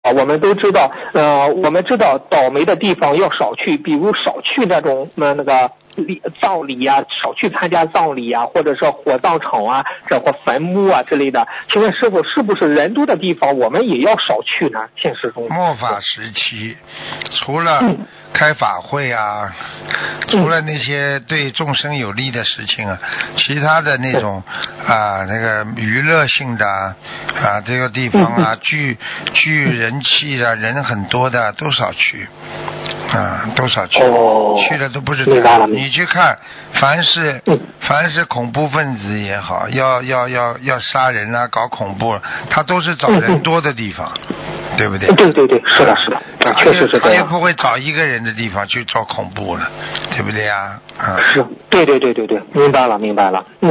我们都知道，我们知道倒霉的地方要少去，比如少去那种那个葬礼啊，少去参加葬礼啊，或者是火葬场啊，或坟墓啊之类的。请问师傅，是不是人多的地方我们也要少去呢？现实中末法时期，除了开法会啊，除了那些对众生有利的事情啊，其他的那种那个娱乐性的这个地方啊，聚人气的人很多的都少去。多少去？去的都不是太好。你去看，凡是恐怖分子也好，要杀人啊，搞恐怖，他都是找人多的地方，对不对？ 对，是的，确实是这样。 他也不会找一个人的地方去做恐怖了，对不对呀？ 是，对，明白了。